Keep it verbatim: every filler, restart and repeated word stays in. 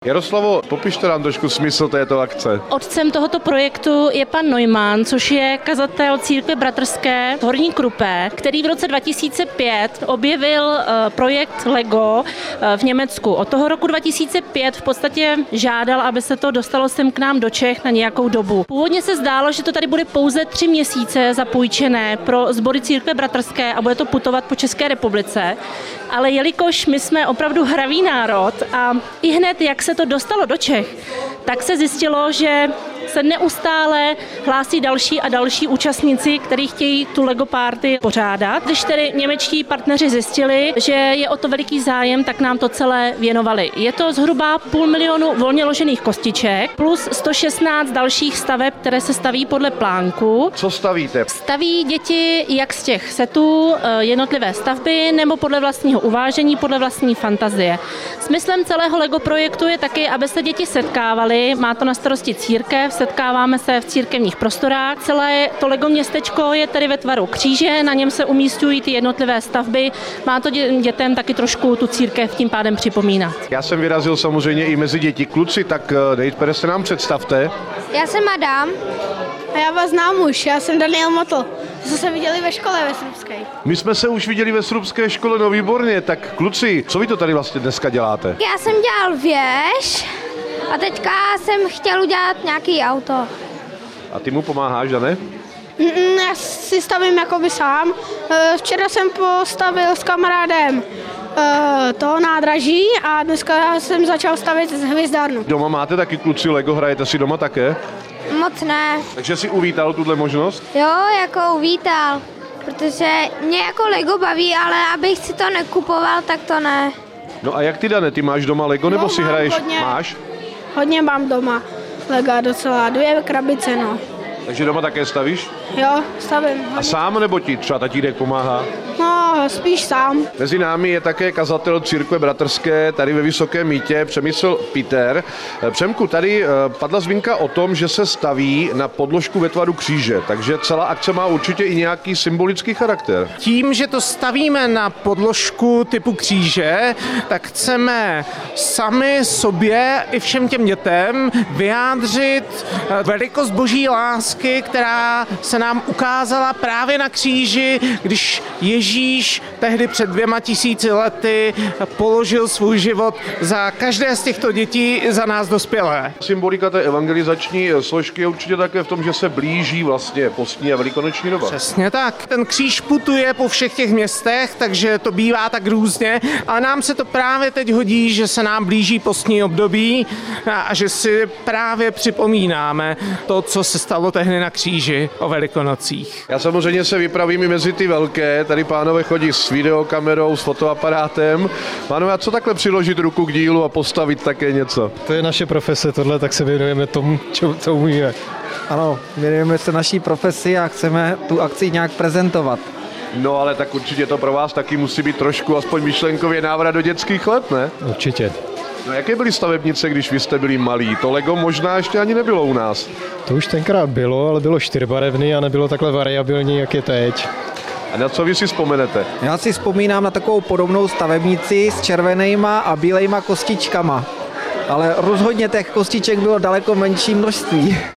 Jaroslavo, popište nám trošku smysl této akce. Otcem tohoto projektu je pan Neumann, což je kazatel církve bratrské Horní Krupé, který v roce dva tisíce pět objevil projekt Lego v Německu. Od toho roku dva tisíce pět v podstatě žádal, aby se to dostalo sem k nám do Čech na nějakou dobu. Původně se zdálo, že to tady bude pouze tři měsíce zapůjčené pro sbory církve bratrské a bude to putovat po České republice. Ale jelikož my jsme opravdu hravý národ a i hned, jak se to dostalo do Čech, tak se zjistilo, že se neustále hlásí další a další účastníci, kteří chtějí tu Lego Party pořádat. Když tedy němečtí partneři zjistili, že je o to veliký zájem, tak nám to celé věnovali. Je to zhruba půl milionu volně ložených kostiček plus sto šestnáct dalších staveb, které se staví podle plánku. Co stavíte? Staví děti jak z těch setů jednotlivé stavby nebo podle vlastního uvážení, podle vlastní fantazie. Smyslem celého Lego projektu je taky, aby se děti setkávaly. Má to na starosti církev, setkáváme se v církevních prostorách. Celé to Lego městečko je tedy ve tvaru kříže, na něm se umísťují ty jednotlivé stavby. Má to dětem taky trošku tu církev tím pádem připomínat. Já jsem vyrazil samozřejmě i mezi děti. Kluci, tak nejprve se nám představte. Já jsem Adam. A já vás znám už, já jsem Daniel Motl. Jsme se viděli ve škole ve Srubské. My jsme se už viděli ve Srubské škole, no výborně. Tak kluci, co vy to tady vlastně dneska děláte? Já jsem dělal věž a teďka jsem chtěl udělat nějaký auto. A ty mu pomáháš, Dane? Mm, já si stavím jakoby sám. Včera jsem postavil s kamarádem toho nádraží a dneska jsem začal stavět z hvězdárnu. Doma máte taky kluci Lego, hrajete si doma také? Moc ne. Takže si uvítal tuhle možnost? Jo, jako uvítal, protože mě jako Lego baví, ale abych si to nekupoval, tak to ne. No a jak ty, Dane, ty máš doma Lego, nebo no, si hraješ? Hodně, máš? Hodně mám doma Lega, docela dvě krabice, no. Takže doma také stavíš? Jo, stavím. Hodně. A sám nebo ti třeba tatínek pomáhá? No, spíš sám. Mezi námi je také kazatel církve bratrské tady ve Vysokém Mýtě, Přemysl Peter. Přemku, tady padla zmínka o tom, že se staví na podložku ve tvaru kříže, takže celá akce má určitě i nějaký symbolický charakter. Tím, že to stavíme na podložku typu kříže, tak chceme sami sobě i všem těm dětem vyjádřit velikost boží lásky, která se nám ukázala právě na kříži, když Ježíš tehdy před dvěma tisíci lety položil svůj život za každé z těchto dětí, za nás dospělé. Symbolika té evangelizační složky je určitě také v tom, že se blíží vlastně postní a velikonoční doba. Přesně tak. Ten kříž putuje po všech těch městech, takže to bývá tak různě, ale nám se to právě teď hodí, že se nám blíží postní období a že si právě připomínáme to, co se stalo tehdy na kříži o Velikonocích. Já samozřejmě se vypravím i mezi ty velké, tady pánové chodí s videokamerou, s fotoaparátem. Pánové, a co takhle přiložit ruku k dílu a postavit také něco? To je naše profese, tohle, tak se věnujeme tomu, co umíme. Ano, věnujeme se naší profesi a chceme tu akci nějak prezentovat. No ale tak určitě to pro vás taky musí být trošku aspoň myšlenkově návrat do dětských let, ne? Určitě. No jaké byly stavebnice, když vy jste byli malí? To Lego možná ještě ani nebylo u nás. To už tenkrát bylo, ale bylo čtyřbarevný a nebylo takhle variabilní, jak je teď. A na co vy si vzpomenete? Já si vzpomínám na takovou podobnou stavebnici s červenýma a bílejma kostičkama. Ale rozhodně těch kostiček bylo daleko menší množství.